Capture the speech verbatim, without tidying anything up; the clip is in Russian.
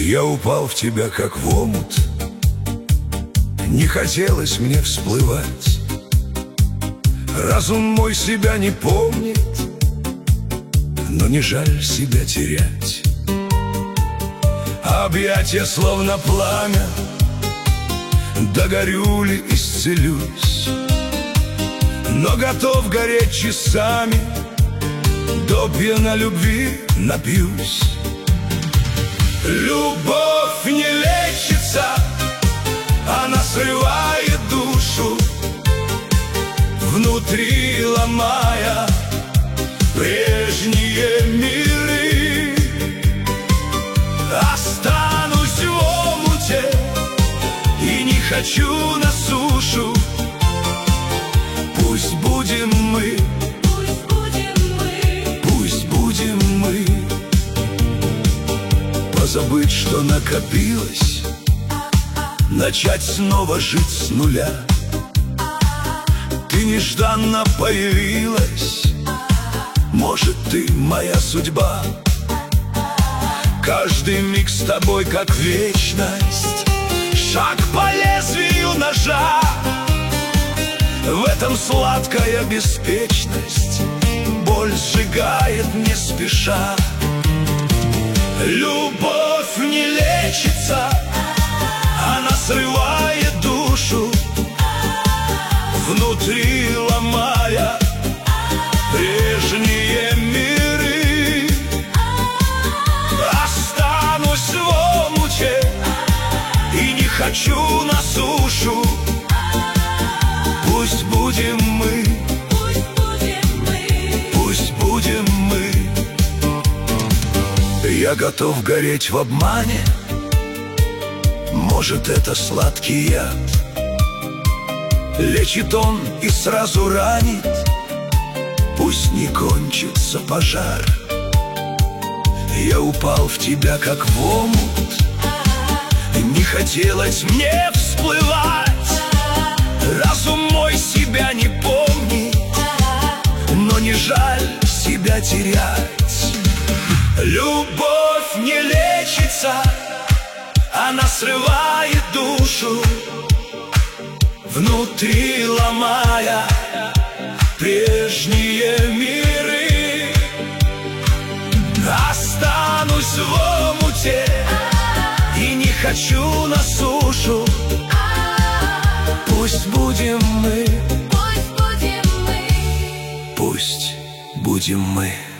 Я упал в тебя, как в омут. Не хотелось мне всплывать. Разум мой себя не помнит, но не жаль себя терять. Объятия словно пламя, догорю ли, исцелюсь, но готов гореть часами, до пьяна любви напьюсь. Любовь не лечится, она срывает душу, внутри ломая прежние миры. Останусь в омуте и не хочу на сушу. Пусть будем мы, пусть будем мы, пусть будем мы. Позабыть, что накопилось, начать снова жить с нуля. Ты нежданно появилась, может, ты моя судьба. Каждый миг с тобой как вечность, шаг по лезвию ножа. В этом сладкая беспечность, боль сжигает не спеша. Любовь не лечится, она срывает душу, внутри ломая прежние миры. Останусь в омуте и не хочу на сушу. Пусть будем мы, пусть будем мы, пусть будем мы. Я готов гореть в обмане, может, это сладкий яд. Лечит он и сразу ранит, пусть не кончится пожар. Я упал в тебя, как в омут, не хотелось мне всплывать. Разум мой себя не помнит, но не жаль себя терять. Любовь не лечится, она срывает душу, внутри ломая прежние миры. Останусь в омуте и не хочу на сушу. Пусть будем мы, пусть будем мы. пусть будем мы.